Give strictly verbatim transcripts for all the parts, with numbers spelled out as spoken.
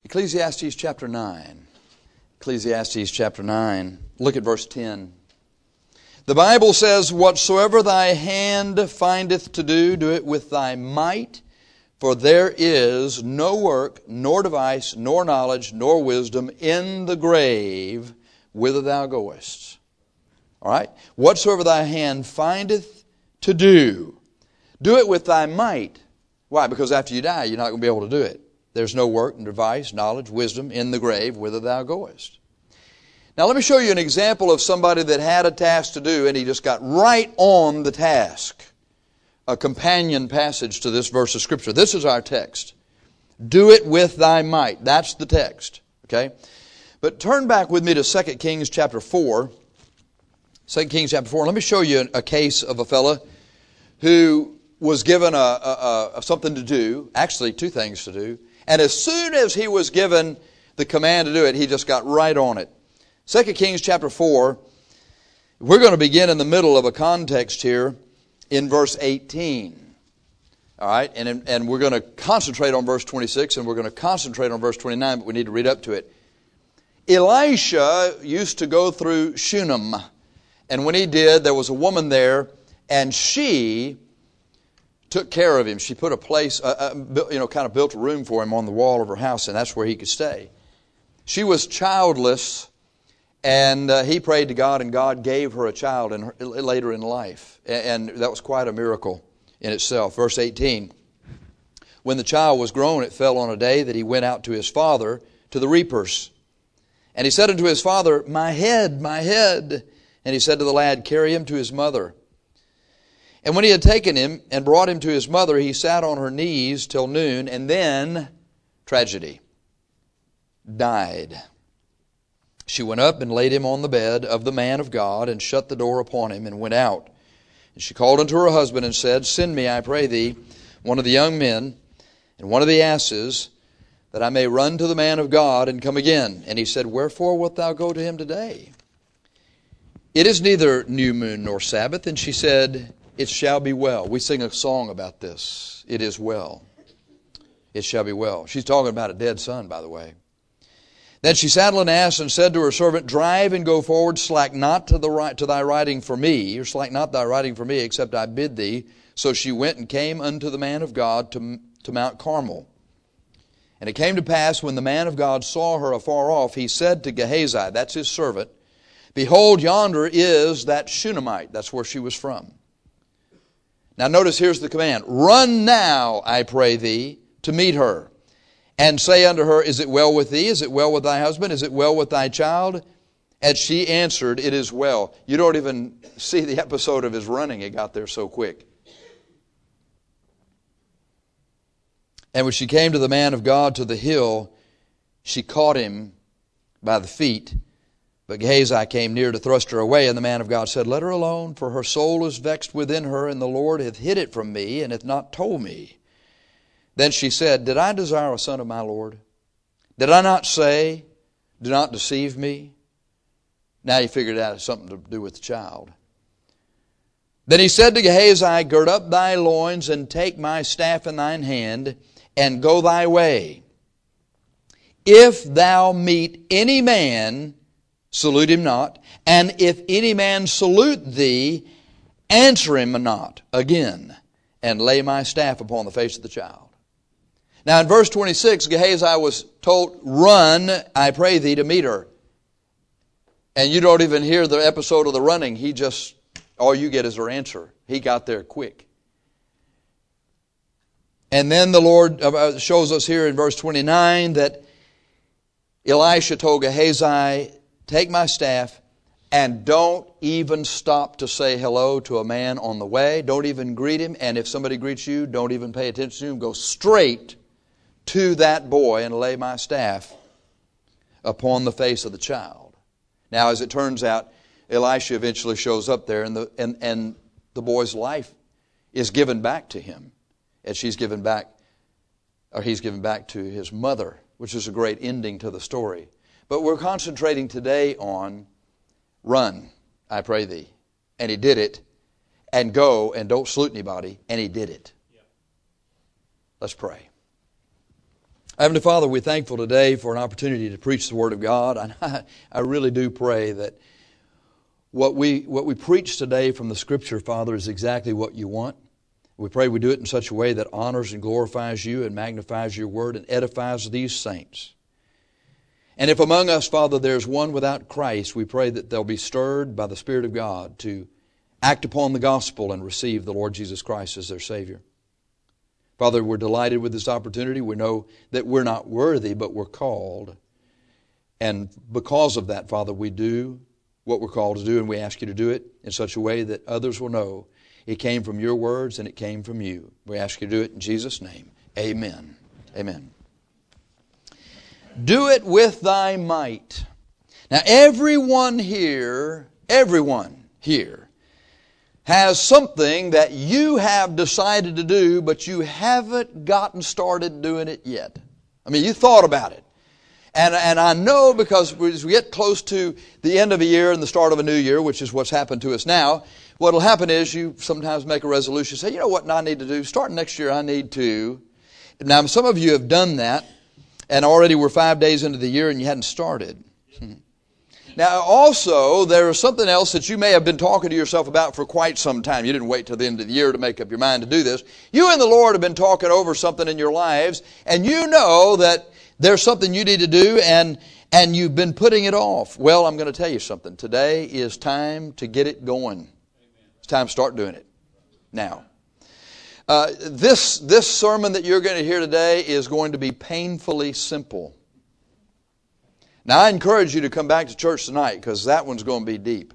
Ecclesiastes chapter nine. Ecclesiastes chapter nine. Look at verse ten. The Bible says, "Whatsoever thy hand findeth to do, do it with thy might, for there is no work, nor device, nor knowledge, nor wisdom in the grave whither thou goest." All right? Whatsoever thy hand findeth to do, do it with thy might. Why? Because after you die, you're not going to be able to do it. There's no work, and device, knowledge, wisdom in the grave whither thou goest. Now let me show you an example of somebody that had a task to do and he just got right on the task. A companion passage to this verse of Scripture. This is our text. Do it with thy might. That's the text. Okay? But turn back with me to Second Kings chapter four. Second Kings chapter four. Let me show you a case of a fella who was given a, a, a something to do. Actually, two things to do. And as soon as he was given the command to do it, he just got right on it. Second Kings chapter four, we're going to begin in the middle of a context here in verse eighteen. All right, and, and we're going to concentrate on verse twenty-six and we're going to concentrate on verse twenty-nine, but we need to read up to it. Elisha used to go through Shunem, and when he did, there was a woman there, and she took care of him. She put a place, uh, uh, you know, kind of built a room for him on the wall of her house, and that's where he could stay. She was childless. And uh, he prayed to God, and God gave her a child in her, later in life. And, and that was quite a miracle in itself. Verse eighteen, when the child was grown, it fell on a day that he went out to his father to the reapers. And he said unto his father, "My head, my head." And he said to the lad, "Carry him to his mother." And when he had taken him and brought him to his mother, he sat on her knees till noon, and then, tragedy, died. She went up and laid him on the bed of the man of God, and shut the door upon him, and went out. And she called unto her husband, and said, "Send me, I pray thee, one of the young men, and one of the asses, that I may run to the man of God, and come again." And he said, "Wherefore wilt thou go to him today? It is neither new moon nor Sabbath." And she said, "It shall be well." We sing a song about this. It is well. It shall be well. She's talking about a dead son, by the way. Then she saddled an ass and said to her servant, "Drive and go forward, slack not to the right to thy riding for me, or slack not thy riding for me, except I bid thee." So she went and came unto the man of God to, to Mount Carmel. And it came to pass, when the man of God saw her afar off, he said to Gehazi, that's his servant, "Behold, yonder is that Shunammite." That's where she was from. Now notice, here's the command. "Run now, I pray thee, to meet her. And say unto her, Is it well with thee? Is it well with thy husband? Is it well with thy child?" And she answered, "It is well." You don't even see the episode of his running. It got there so quick. And when she came to the man of God to the hill, she caught him by the feet. But Gehazi came near to thrust her away. And the man of God said, "Let her alone, for her soul is vexed within her, and the Lord hath hid it from me, and hath not told me." Then she said, "Did I desire a son of my Lord? Did I not say, do not deceive me?" Now you figured out it's something to do with the child. Then he said to Gehazi, "Gird up thy loins, and take my staff in thine hand, and go thy way. If thou meet any man, salute him not. And if any man salute thee, answer him not again, and lay my staff upon the face of the child." Now in verse twenty-six, Gehazi was told, "Run, I pray thee, to meet her." And you don't even hear the episode of the running. He just, all you get is her answer. He got there quick. And then the Lord shows us here in verse twenty-nine that Elisha told Gehazi, "Take my staff, and don't even stop to say hello to a man on the way. Don't even greet him. And if somebody greets you, don't even pay attention to him. Go straight to that boy and lay my staff upon the face of the child." Now, as it turns out, Elisha eventually shows up there, and the and, and the boy's life is given back to him, as she's given back, or he's given back to his mother, which is a great ending to the story. But we're concentrating today on run, I pray thee. And he did it. And go, and don't salute anybody. And he did it. Yeah. Let's pray. Heavenly Father, we're thankful today for an opportunity to preach the Word of God. And I, I really do pray that what we, what we preach today from the Scripture, Father, is exactly what you want. We pray we do it in such a way that honors and glorifies you and magnifies your Word and edifies these saints. And if among us, Father, there's one without Christ, we pray that they'll be stirred by the Spirit of God to act upon the gospel and receive the Lord Jesus Christ as their Savior. Father, we're delighted with this opportunity. We know that we're not worthy, but we're called. And because of that, Father, we do what we're called to do, and we ask you to do it in such a way that others will know it came from your words and it came from you. We ask you to do it in Jesus' name. Amen. Amen. Do it with thy might. Now, everyone here, everyone here, has something that you have decided to do, but you haven't gotten started doing it yet. I mean, you thought about it. And, and I know because as we get close to the end of a year and the start of a new year, which is what's happened to us now, what will happen is you sometimes make a resolution, say, you know what I need to do? Starting next year, I need to. Now, some of you have done that, and already we're five days into the year and you hadn't started. Now, also, there is something else that you may have been talking to yourself about for quite some time. You didn't wait till the end of the year to make up your mind to do this. You and the Lord have been talking over something in your lives, and you know that there's something you need to do, and, and you've been putting it off. Well, I'm going to tell you something. Today is time to get it going. It's time to start doing it now. Uh, this, this sermon that you're going to hear today is going to be painfully simple. Now, I encourage you to come back to church tonight because that one's going to be deep.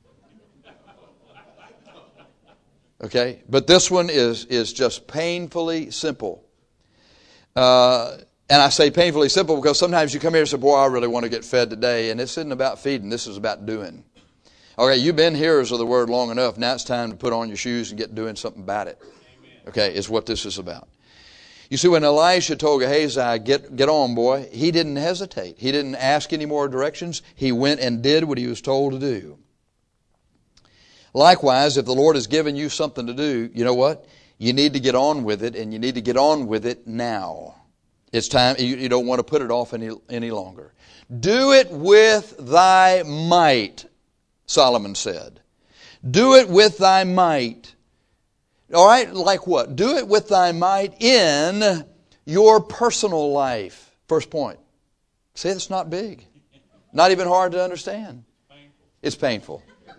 Okay? But this one is, is just painfully simple. Uh, and I say painfully simple because sometimes you come here and say, boy, I really want to get fed today. And this isn't about feeding. This is about doing. Okay, you've been hearers of the word long enough. Now it's time to put on your shoes and get doing something about it. Okay, is what this is about. You see, when Elisha told Gehazi, get, get on, boy, he didn't hesitate. He didn't ask any more directions. He went and did what he was told to do. Likewise, if the Lord has given you something to do, you know what? You need to get on with it, and you need to get on with it now. It's time. You, you don't want to put it off any, any longer. Do it with thy might, Solomon said. Do it with thy might. All right, like what? Do it with thy might in your personal life. First point. See, it's not big. Not even hard to understand. It's painful.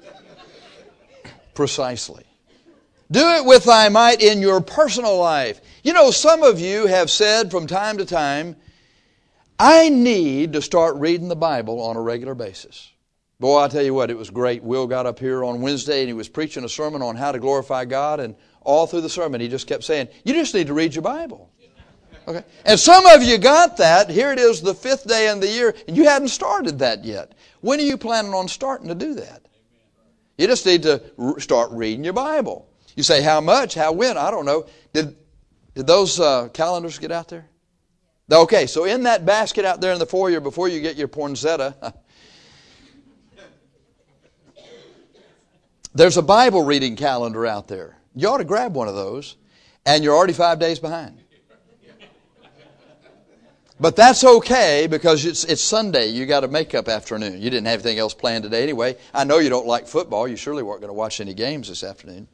Precisely. Do it with thy might in your personal life. You know, some of you have said from time to time, I need to start reading the Bible on a regular basis. Boy, I'll tell you what, it was great. Will got up here on Wednesday and he was preaching a sermon on how to glorify God, and all through the sermon he just kept saying, you just need to read your Bible. Okay. And some of you got that. Here it is the fifth day in the year, and you hadn't started that yet. When are you planning on starting to do that? You just need to r- start reading your Bible. You say, how much? How when? I don't know. Did, did those uh, calendars get out there? Okay, so in that basket out there in the foyer before you get your poinsettia, there's a Bible reading calendar out there. You ought to grab one of those, and you're already five days behind. But that's okay because it's it's Sunday. You got a makeup afternoon. You didn't have anything else planned today anyway. I know you don't like football. You surely weren't going to watch any games this afternoon.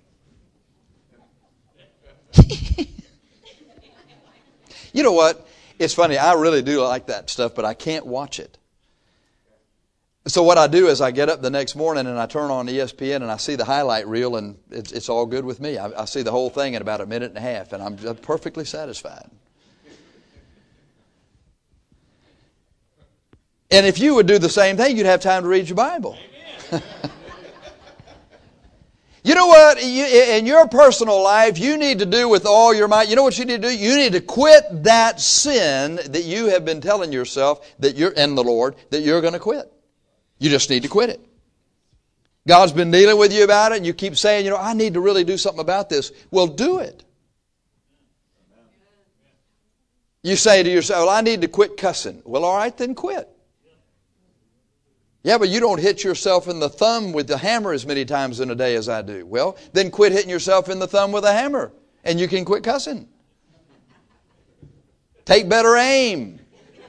You know what? It's funny. I really do like that stuff, but I can't watch it. So what I do is I get up the next morning and I turn on E S P N and I see the highlight reel, and it's, it's all good with me. I, I see the whole thing in about a minute and a half, and I'm perfectly satisfied. And if you would do the same thing, you'd have time to read your Bible. You know what? You, in your personal life, you need to do with all your might. You know what you need to do? You need to quit that sin that you have been telling yourself that you're in the Lord that you're going to quit. You just need to quit it. God's been dealing with you about it, and you keep saying, you know, I need to really do something about this. Well, do it. You say to yourself, well, I need to quit cussing. Well, all right, then quit. Yeah, but you don't hit yourself in the thumb with the hammer as many times in a day as I do. Well, then quit hitting yourself in the thumb with a hammer, and you can quit cussing. take better aim.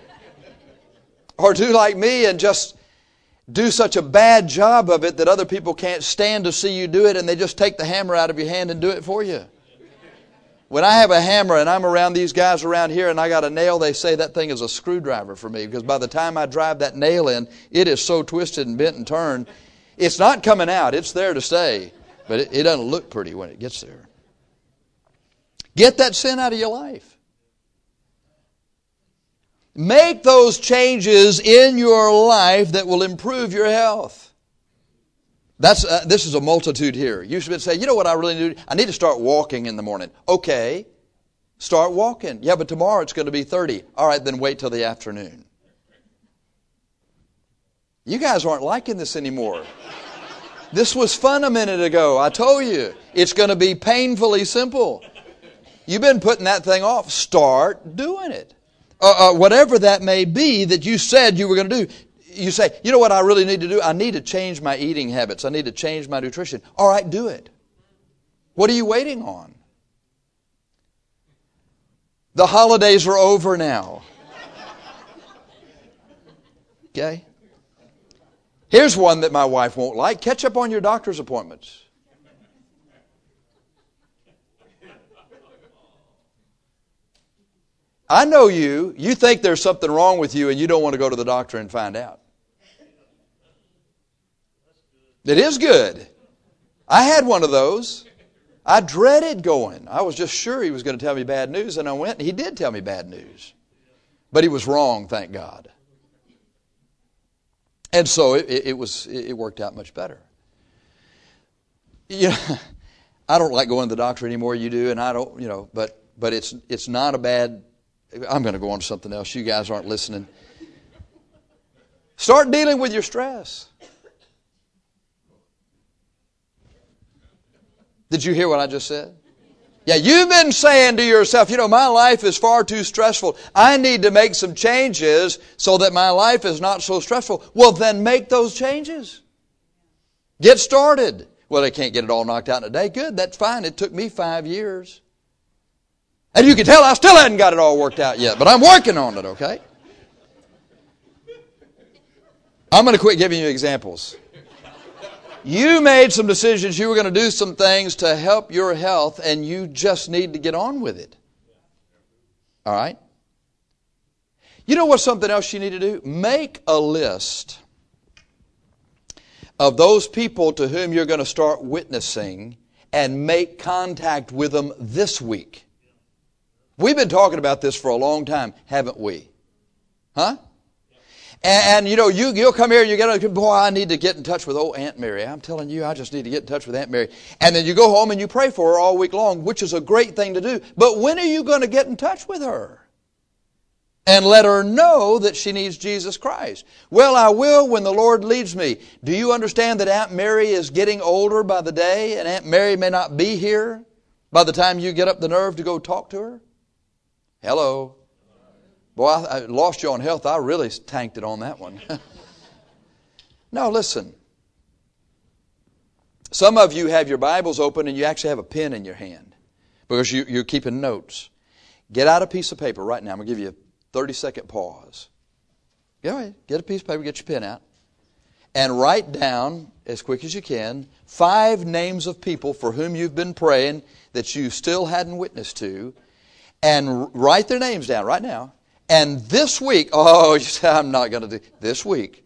Or do like me and just do such a bad job of it that other people can't stand to see you do it, and they just take the hammer out of your hand and do it for you. When I have a hammer and I'm around these guys around here and I got a nail, they say that thing is a screwdriver for me, because by the time I drive that nail in, it is so twisted and bent and turned. It's not coming out. It's there to stay. But it, it doesn't look pretty when it gets there. Get that sin out of your life. Make those changes in your life that will improve your health. That's uh, this is a multitude here. You should say, you know what I really need? I need to start walking in the morning. Okay, start walking. Yeah, but tomorrow it's going to be thirty. All right, then wait till the afternoon. You guys aren't liking this anymore. This was fun a minute ago. I told you. It's going to be painfully simple. You've been putting that thing off. Start doing it. Uh, uh, whatever that may be that you said you were going to do. You say, you know what I really need to do? I need to change my eating habits. I need to change my nutrition. All right, do it. What are you waiting on? The holidays are over now. Okay? Here's one that my wife won't like. Catch up on your doctor's appointments. I know you. You think there's something wrong with you and you don't want to go to the doctor and find out. It is good. I had one of those. I dreaded going. I was just sure he was going to tell me bad news, and I went and he did tell me bad news. But he was wrong, thank God. And so it, it was. It worked out much better. You know, I don't like going to the doctor anymore. You do, and I don't. You know, but but it's it's not a bad. I'm going to go on to something else. You guys aren't listening. Start dealing with your stress. Did you hear what I just said? Yeah, you've been saying to yourself, you know, my life is far too stressful. I need to make some changes so that my life is not so stressful. Well, then make those changes. Get started. Well, I can't get it all knocked out in a day. Good, that's fine. It took me five years. And you can tell I still hadn't got it all worked out yet, but I'm working on it, okay? I'm going to quit giving you examples. You made some decisions. You were going to do some things to help your health, and you just need to get on with it. All right? You know what's something else you need to do? Make a list of those people to whom you're going to start witnessing and make contact with them this week. We've been talking about this for a long time, haven't we? Huh? And, and you know, you, you'll come here and you get, boy, I need to get in touch with old Aunt Mary. I'm telling you, I just need to get in touch with Aunt Mary. And then you go home and you pray for her all week long, which is a great thing to do. But when are you going to get in touch with her? And let her know that she needs Jesus Christ. Well, I will when the Lord leads me. Do you understand that Aunt Mary is getting older by the day, and Aunt Mary may not be here by the time you get up the nerve to go talk to her? Hello. Boy, I, I lost you on health. I really tanked it on that one. No, listen. Some of you have your Bibles open and you actually have a pen in your hand because you, you're keeping notes. Get out a piece of paper right now. I'm going to give you a thirty-second pause. Go ahead. Get a piece of paper, get your pen out, and write down, as quick as you can, five names of people for whom you've been praying that you still hadn't witnessed to, and write their names down right now. And this week, oh, you say, I'm not going to do this week.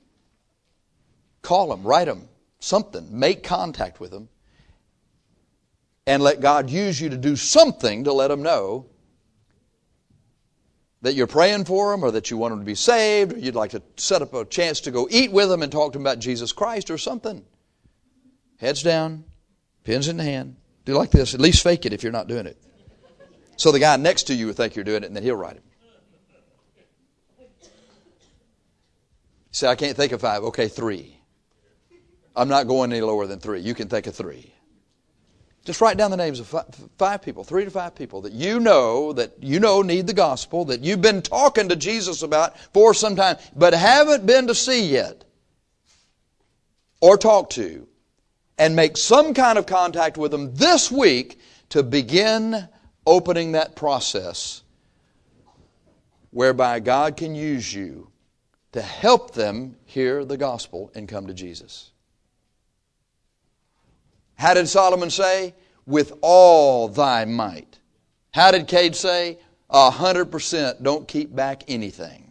Call them, write them, something. Make contact with them. And let God use you to do something to let them know that you're praying for them, or that you want them to be saved, or you'd like to set up a chance to go eat with them and talk to them about Jesus Christ or something. Heads down, pens in the hand. Do like this. At least fake it if you're not doing it. So the guy next to you will think you're doing it, and then he'll write it. Say, I can't think of five. Okay, three. I'm not going any lower than three. You can think of three. Just write down the names of five, five people, three to five people that you know, that you know need the gospel, that you've been talking to Jesus about for some time, but haven't been to see yet or talk to, and make some kind of contact with them this week to begin opening that process whereby God can use you to help them hear the gospel and come to Jesus. How did Solomon say? With all thy might. How did Cade say? A hundred percent. Don't keep back anything.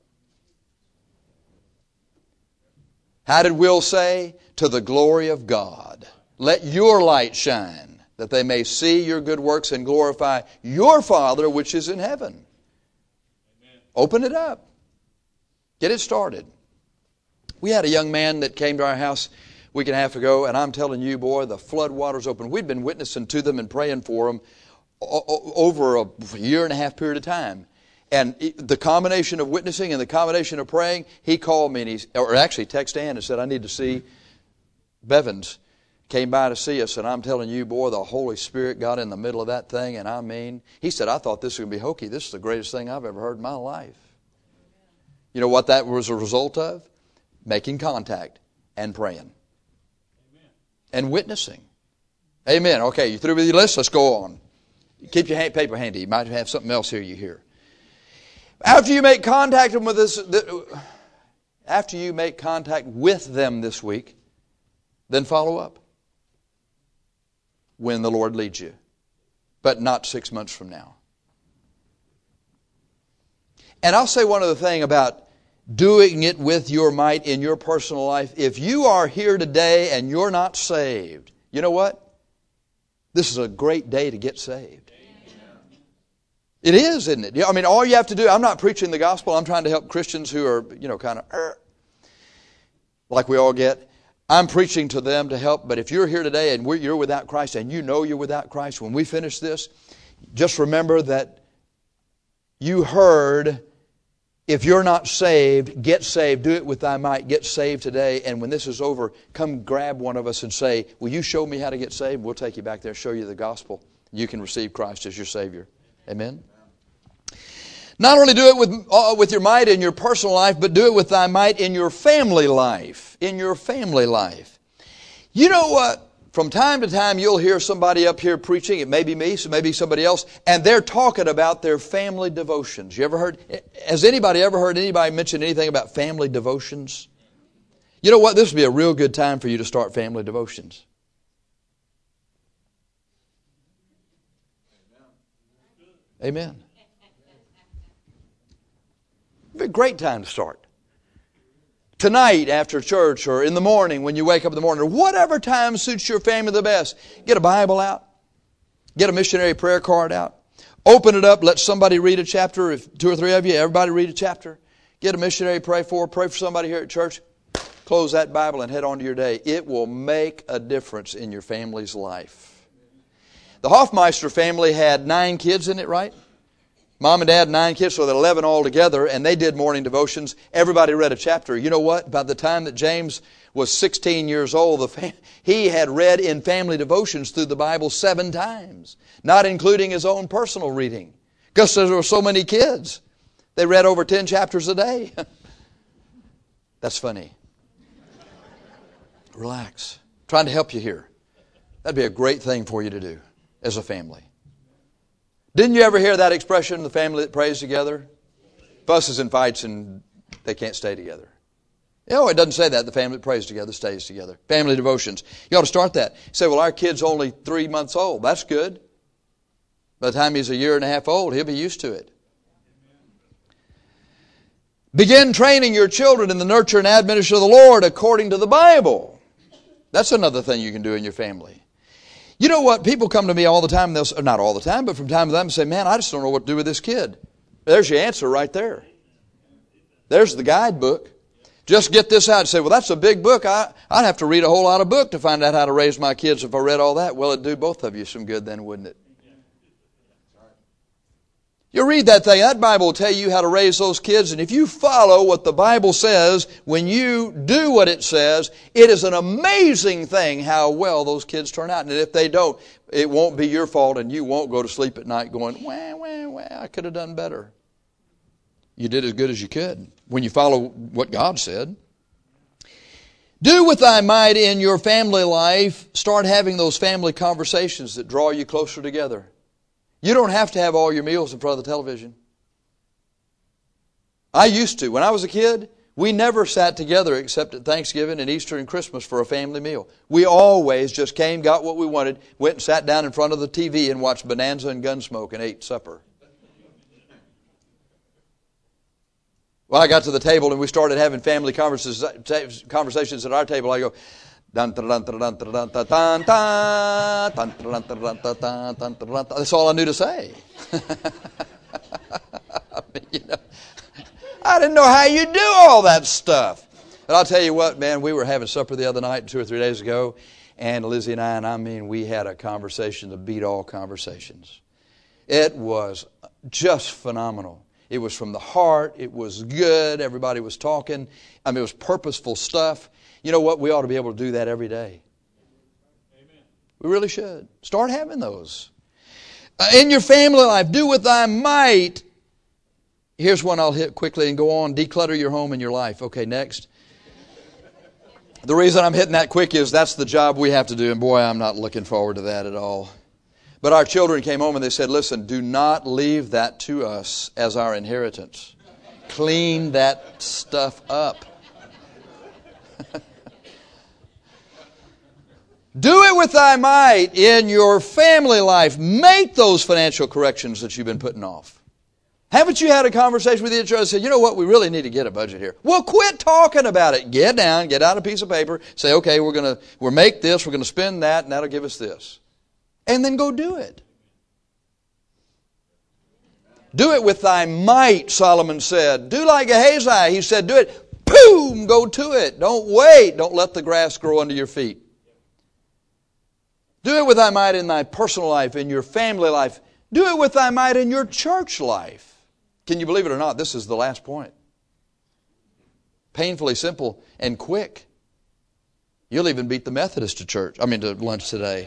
How did Will say? To the glory of God. Let your light shine, that they may see your good works and glorify your Father which is in heaven. Amen. Open it up. Get it started. We had a young man that came to our house a week and a half ago, and I'm telling you, boy, the flood waters opened. We'd been witnessing to them and praying for them over a year and a half period of time. And the combination of witnessing and the combination of praying, he called me, and he, or actually texted Ann and said, I need to see Bevins. Came by to see us, and I'm telling you, boy, the Holy Spirit got in the middle of that thing, and I mean, he said, I thought this was going to be hokey. This is the greatest thing I've ever heard in my life. You know what that was a result of? Making contact and praying. Amen. And witnessing. Amen. Okay, you through with your list? Let's go on. Keep your paper handy. You might have something else here you hear. After you make contact with this, after you make contact with them this week, then follow up when the Lord leads you, but not six months from now. And I'll say one other thing about doing it with your might in your personal life. If you are here today and you're not saved, you know what? This is a great day to get saved. It is, isn't it? I mean, all you have to do, I'm not preaching the gospel. I'm trying to help Christians who are, you know, kind of, er, like we all get. I'm preaching to them to help. But if you're here today and we're, you're without Christ and you know you're without Christ, when we finish this, just remember that you heard, if you're not saved, get saved. Do it with thy might. Get saved today. And when this is over, come grab one of us and say, will you show me how to get saved? We'll take you back there and show you the gospel. You can receive Christ as your Savior. Amen. Not only do it with, uh, with your might in your personal life, but do it with thy might in your family life. In your family life. You know what? From time to time you'll hear somebody up here preaching. It may be me, so maybe somebody else. And they're talking about their family devotions. You ever heard? Has anybody ever heard anybody mention anything about family devotions? You know what? This would be a real good time for you to start family devotions. Amen. It'd be a great time to start. Tonight after church or in the morning when you wake up in the morning or whatever time suits your family the best. Get a Bible out. Get a missionary prayer card out. Open it up. Let somebody read a chapter. If two or three of you, everybody read a chapter. Get a missionary pray for. Pray for somebody here at church. Close that Bible and head on to your day. It will make a difference in your family's life. The Hoffmeister family had nine kids in it, right? Mom and Dad, nine kids, so they're eleven altogether, and they did morning devotions. Everybody read a chapter. You know what? By the time that James was sixteen years old, the fam- he had read in family devotions through the Bible seven times, not including his own personal reading, because there were so many kids. They read over ten chapters a day. That's funny. Relax. I'm trying to help you here. That'd be a great thing for you to do as a family. Didn't you ever hear that expression, the family that prays together? Fusses and fights and they can't stay together. You know, it doesn't say that. The family that prays together stays together. Family devotions. You ought to start that. You say, well, our kid's only three months old. That's good. By the time he's a year and a half old, he'll be used to it. Begin training your children in the nurture and admonition of the Lord according to the Bible. That's another thing you can do in your family. You know what? People come to me all the time, and they'll say, not all the time, but from time to time and say, man, I just don't know what to do with this kid. There's your answer right there. There's the guidebook. Just get this out and say, well, that's a big book. I, I'd have to read a whole lot of book to find out how to raise my kids if I read all that. Well, it'd do both of you some good then, wouldn't it? You read that thing, that Bible will tell you how to raise those kids, and if you follow what the Bible says, when you do what it says, it is an amazing thing how well those kids turn out. And if they don't, it won't be your fault, and you won't go to sleep at night going, wah, wah, wah, I could have done better. You did as good as you could when you follow what God said. Do with thy might in your family life. Start having those family conversations that draw you closer together. You don't have to have all your meals in front of the television. I used to. When I was a kid, we never sat together except at Thanksgiving and Easter and Christmas for a family meal. We always just came, got what we wanted, went and sat down in front of the T V and watched Bonanza and Gunsmoke and ate supper. Well, I got to the table and we started having family conversations conversations at our table. I go, dun dun dun dun dun dun dun dun dun dun dun dun dun dun. That's all I knew to say. I mean, you know, I didn't know how you do all that stuff. But I'll tell you what, man, we were having supper the other night, two or three days ago, and Lizzie and I, and I mean, we had a conversation that beat all conversations. It was just phenomenal. It was from the heart. It was good. Everybody was talking. I mean, it was purposeful stuff. You know what? We ought to be able to do that every day. Amen. We really should. Start having those. Uh, in your family life, do with thy might. Here's one I'll hit quickly and go on. Declutter your home and your life. Okay, next. The reason I'm hitting that quick is that's the job we have to do. And boy, I'm not looking forward to that at all. But our children came home and they said, listen, do not leave that to us as our inheritance. Clean that stuff up. Do it with thy might in your family life. Make those financial corrections that you've been putting off. Haven't you had a conversation with each other and said, you know what, we really need to get a budget here. Well, quit talking about it. Get down, get out a piece of paper, say, okay, we're going to we'll make this, we're going to spend that, and that'll give us this. And then go do it. Do it with thy might, Solomon said. Do like Gehazi. He said, do it. Boom, go to it. Don't wait. Don't let the grass grow under your feet. Do it with thy might in thy personal life, in your family life. Do it with thy might in your church life. Can you believe it or not? This is the last point. Painfully simple and quick. You'll even beat the Methodist to church. I mean to lunch today.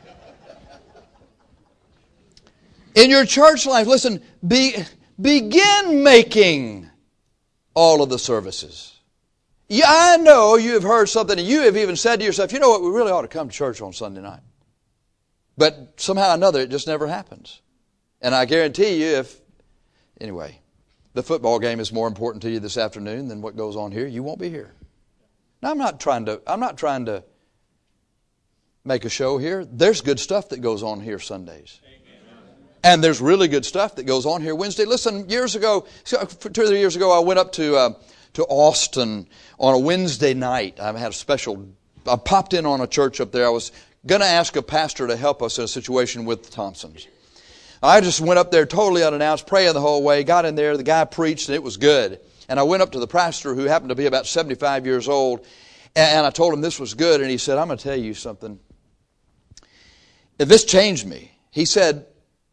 In your church life, listen, be, begin making all of the services. Yeah, I know you have heard something and you have even said to yourself, you know what, we really ought to come to church on Sunday night. But somehow or another, it just never happens. And I guarantee you, if, anyway, the football game is more important to you this afternoon than what goes on here, you won't be here. Now, I'm not trying to, I'm not trying to make a show here. There's good stuff that goes on here Sundays. And there's really good stuff that goes on here Wednesday. Listen, years ago, two or three years ago, I went up to uh, to Austin on a Wednesday night. I had a special, I popped in on a church up there. I was going to ask a pastor to help us in a situation with the Thompsons. I just went up there totally unannounced, praying the whole way, got in there, the guy preached, and it was good. And I went up to the pastor, who happened to be about seventy-five years old, and I told him this was good, and he said, I'm going to tell you something. If this changed me. He said,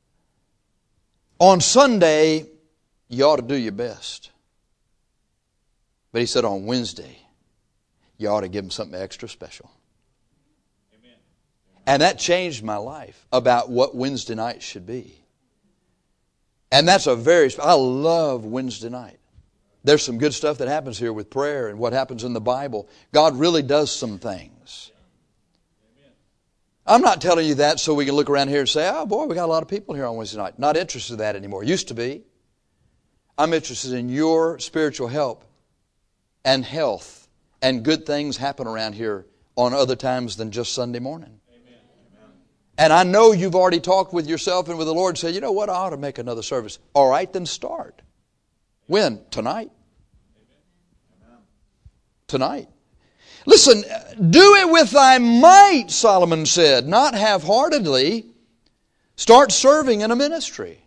on Sunday, you ought to do your best. But he said on Wednesday, you ought to give them something extra special. Amen. And that changed my life about what Wednesday night should be. And that's a very, I love Wednesday night. There's some good stuff that happens here with prayer and what happens in the Bible. God really does some things. I'm not telling you that so we can look around here and say, oh boy, we got a lot of people here on Wednesday night. Not interested in that anymore. Used to be. I'm interested in your spiritual help and health and good things happen around here on other times than just Sunday morning. Amen. And I know you've already talked with yourself and with the Lord and said, you know what, I ought to make another service. All right, then start. When? Tonight. Amen. Tonight. Listen, do it with thy might, Solomon said, not half-heartedly. Start serving in a ministry.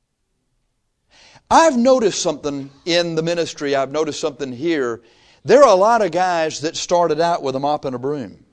I've noticed something in the ministry. I've noticed something here. There are a lot of guys that started out with a mop and a broom.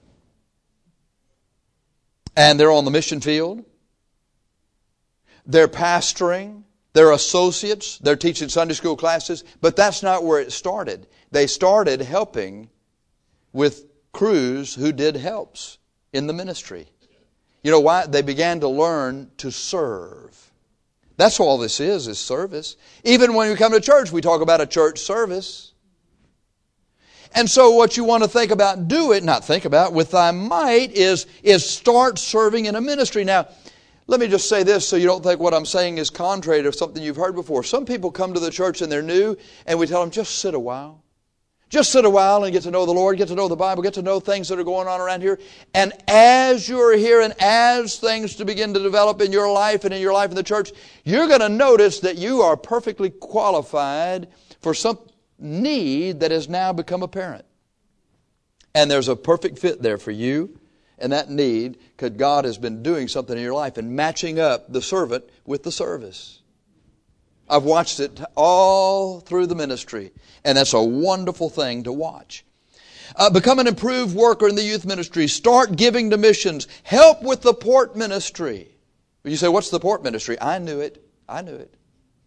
And they're on the mission field. They're pastoring. They're associates. They're teaching Sunday school classes. But that's not where it started. They started helping with crews who did helps in the ministry. You know why? They began to learn to serve. That's all this is, is service. Even when we come to church, we talk about a church service. And so what you want to think about, do it, not think about, with thy might, is, is start serving in a ministry. Now, Let me just say this so you don't think what I'm saying is contrary to something you've heard before. Some people come to the church and they're new, and we tell them, just sit a while. Just sit a while and get to know the Lord, get to know the Bible, get to know things that are going on around here. And as you're here and as things to begin to develop in your life and in your life in the church, you're going to notice that you are perfectly qualified for some need that has now become apparent. And there's a perfect fit there for you and that need, because God has been doing something in your life and matching up the servant with the service. I've watched it all through the ministry, and that's a wonderful thing to watch. Uh, become an improved worker in the youth ministry. Start giving to missions. Help with the port ministry. You say, what's the port ministry? I knew it. I knew it.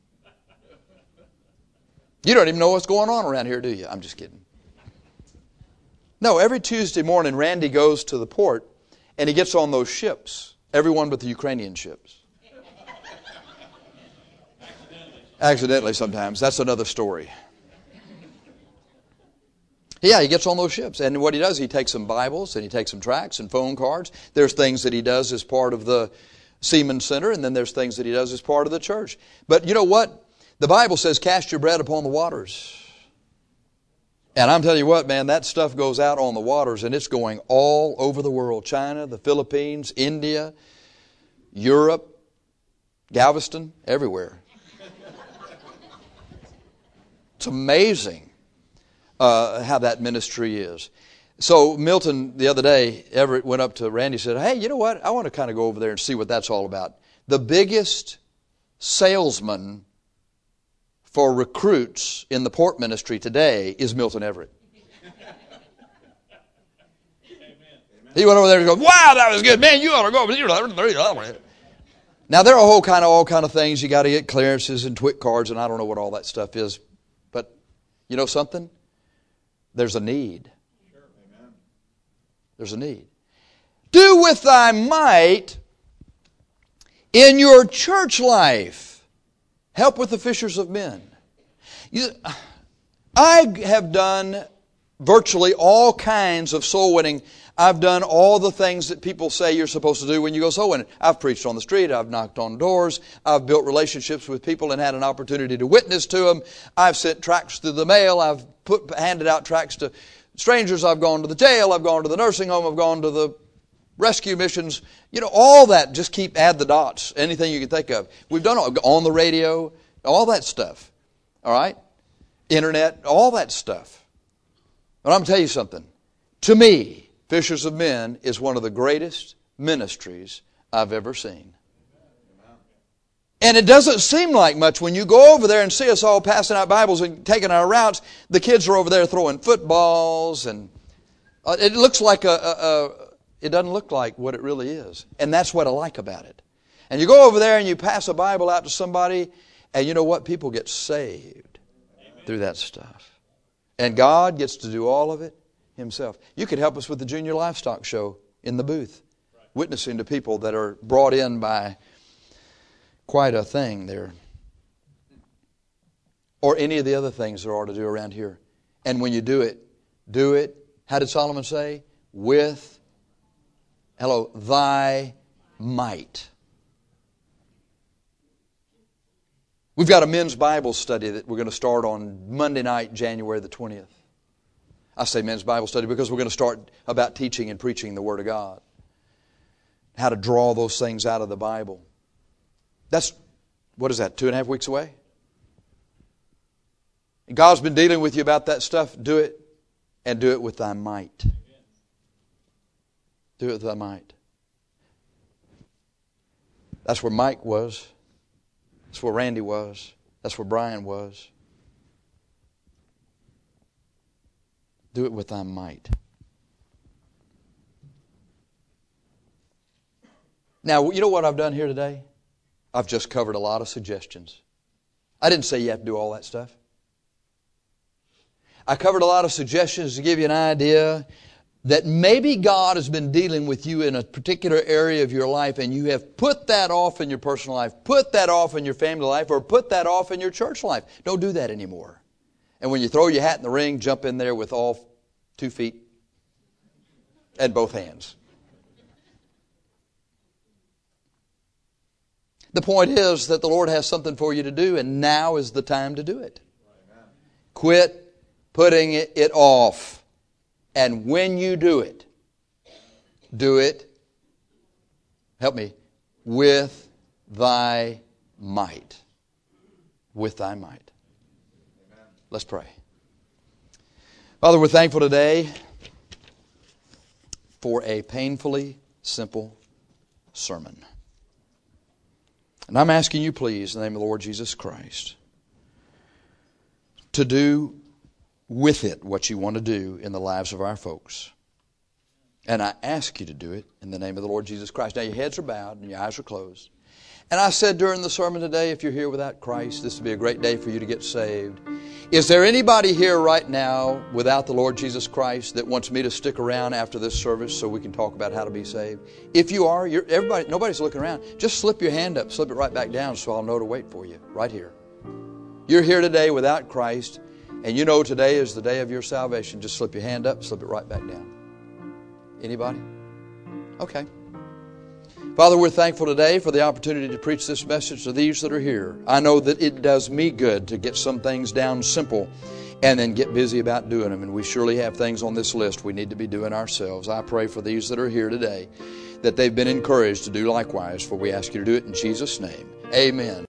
You don't even know what's going on around here, do you? I'm just kidding. No, every Tuesday morning, Randy goes to the port, and he gets on those ships. Everyone but the Ukrainian ships. Accidentally sometimes. That's another story. Yeah, he gets on those ships. And what he does, he takes some Bibles and he takes some tracts and phone cards. There's things that he does as part of the Seaman Center, and then there's things that he does as part of the church. But you know what? The Bible says, cast your bread upon the waters. And I'm telling you what, man, that stuff goes out on the waters, and it's going all over the world. China, the Philippines, India, Europe, Galveston, everywhere. It's amazing uh, how that ministry is. So Milton, the other day, Everett went up to Randy and said, hey, you know what? I want to kind of go over there and see what that's all about. The biggest salesman for recruits in the port ministry today is Milton Everett. He went over there and goes, wow, that was good. Man, you ought to go. Now, there are a whole kind of, all kind of things. You got to get clearances and twit cards, and I don't know what all that stuff is. But you know something? There's a need. There's a need. Do with thy might in your church life. Help with the fishers of men. You, I have done virtually all kinds of soul winning. I've done all the things that people say you're supposed to do when you go soul winning. I've preached on the street. I've knocked on doors. I've built relationships with people and had an opportunity to witness to them. I've sent tracts through the mail. I've put, handed out tracts to strangers. I've gone to the jail. I've gone to the nursing home. I've gone to the rescue missions. You know, all that. Just keep, add the dots. Anything you can think of. We've done all, on the radio, all that stuff. All right? Internet, all that stuff. But I'm going to tell you something. To me, Fishers of Men is one of the greatest ministries I've ever seen. And it doesn't seem like much when you go over there and see us all passing out Bibles and taking our routes. The kids are over there throwing footballs, and it looks like a, a, a it doesn't look like what it really is. And that's what I like about it. And you go over there and you pass a Bible out to somebody, and you know what? People get saved through that stuff. And God gets to do all of it Himself. You could help us with the Junior Livestock Show in the booth, witnessing to people that are brought in by quite a thing there. Or any of the other things there are to do around here. And when you do it, do it, how did Solomon say? With, hello, thy might. We've got a men's Bible study that we're going to start on Monday night, January the twentieth. I say men's Bible study because we're going to start about teaching and preaching the Word of God. How to draw those things out of the Bible. That's, what is that, two and a half weeks away? And God's been dealing with you about that stuff. Do it, and do it with thy might. Do it with thy might. That's where Mike was. That's where Randy was. That's where Brian was. Do it with thy might. Now, you know what I've done here today? I've just covered a lot of suggestions. I didn't say you have to do all that stuff. I covered a lot of suggestions to give you an idea that maybe God has been dealing with you in a particular area of your life, and you have put that off in your personal life, put that off in your family life, or put that off in your church life. Don't do that anymore. And when you throw your hat in the ring, jump in there with all two feet and both hands. The point is that the Lord has something for you to do, and now is the time to do it. Amen. Quit putting it off. And when you do it, do it, help me, with thy might. With thy might. Amen. Let's pray. Father, we're thankful today for a painfully simple sermon. And I'm asking you, please, in the name of the Lord Jesus Christ, to do with it what you want to do in the lives of our folks. And I ask you to do it in the name of the Lord Jesus Christ. Now your heads are bowed and your eyes are closed. And I said during the sermon today, if you're here without Christ, this would be a great day for you to get saved. Is there anybody here right now without the Lord Jesus Christ that wants me to stick around after this service so we can talk about how to be saved? If you are, you're, everybody, nobody's looking around. Just slip your hand up, slip it right back down so I'll know to wait for you, right here. You're here today without Christ, and you know today is the day of your salvation. Just slip your hand up, slip it right back down. Anybody? Okay. Father, we're thankful today for the opportunity to preach this message to these that are here. I know that it does me good to get some things down simple and then get busy about doing them. And we surely have things on this list we need to be doing ourselves. I pray for these that are here today that they've been encouraged to do likewise, for we ask you to do it in Jesus' name. Amen.